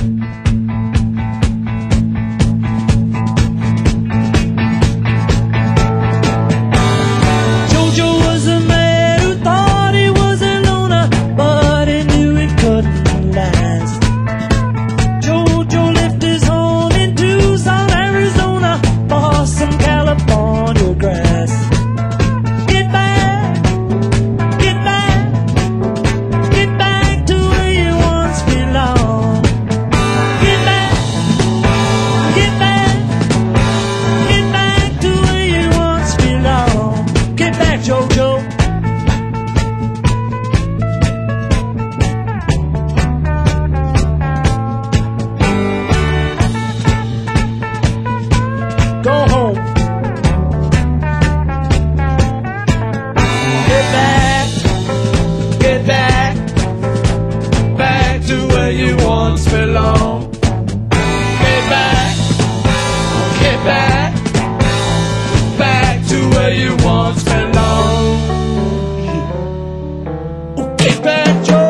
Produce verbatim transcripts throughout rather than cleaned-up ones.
You once belong. Get back, get back, back to where you once belong. Oh, get back, Joe.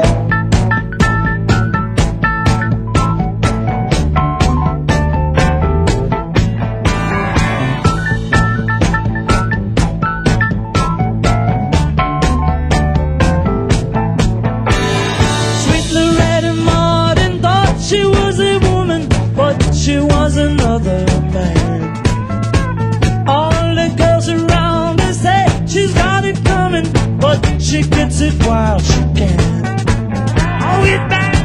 She was a woman, but she was another man. All the girls around her say she's got it coming, but she gets it while she can. Oh, get back!